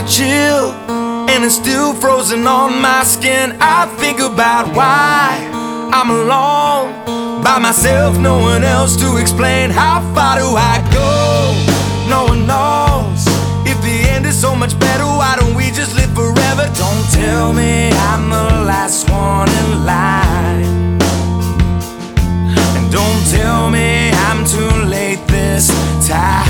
a chill, and it's still frozen on my skin. I think about why I'm alone by myself, no one else to explain. How far do I go? No one knows. If the end is so much better, why don't we just live forever? Don't tell me I'm the last one in line, and don't tell me I'm too late this time.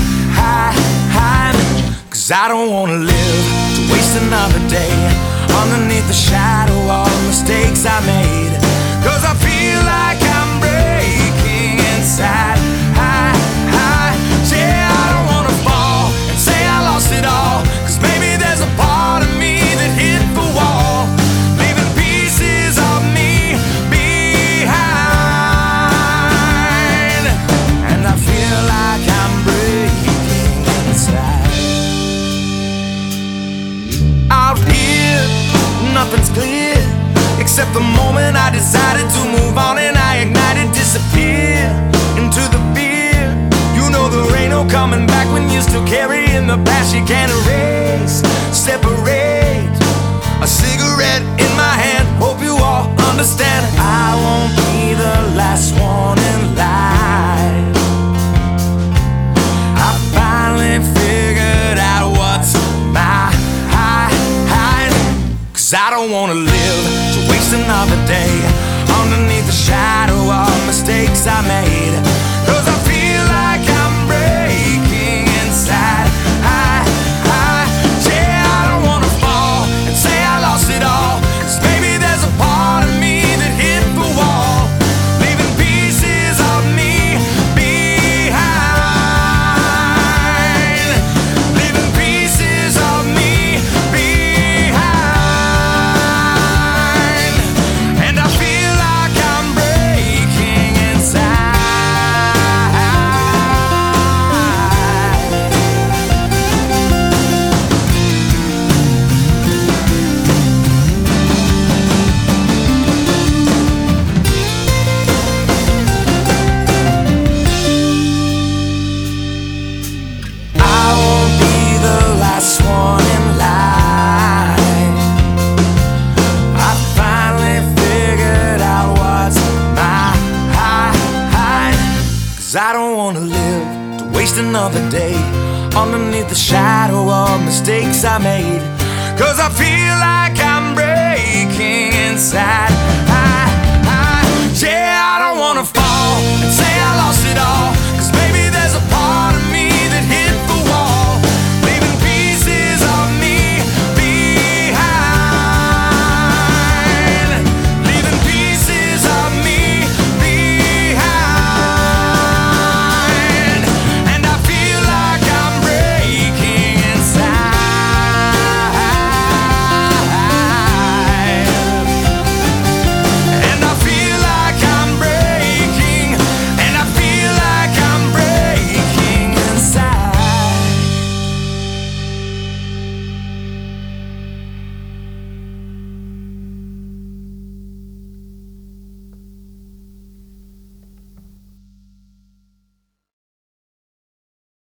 'Cause I don't wanna live to waste another day underneath the shadow of mistakes I made. 'Cause I feel like I'm breaking inside. Yeah, I don't wanna fall and say I lost it all, 'cause maybe there's a part of me that hit the wall, leaving pieces of me behind. And I feel like I'm breaking inside. Out here, nothing's clear except the moment I decided to move on, and I ignited, disappear into the fear. You know there ain't no coming back when you're still carrying the past you can't erase. Separate, a cigarette in my hand, hope you all understand. I won't be the last one in line. I finally figured out what's mine. 'Cause I don't wanna live to waste another day underneath the shadow of mistakes I made. 'Cause I feel like I'm breaking inside. Yeah, I don't wanna fall and say I lost it all, 'cause maybe there's a part of me that hit the wall, leaving pieces of me behind. Leaving pieces of me behind. And I feel like I'm breaking inside. I won't be the last one in line. I finally figured out what's mine. 'Cause I don't wanna live to waste another day underneath the shadow of mistakes I made. 'Cause I feel like I'm breaking inside.